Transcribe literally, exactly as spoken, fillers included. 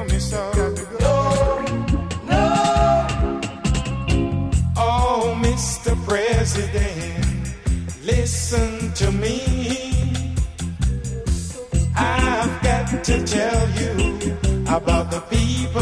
me so. No, no. Oh, Mister President, listen to me. I've got to tell you about the people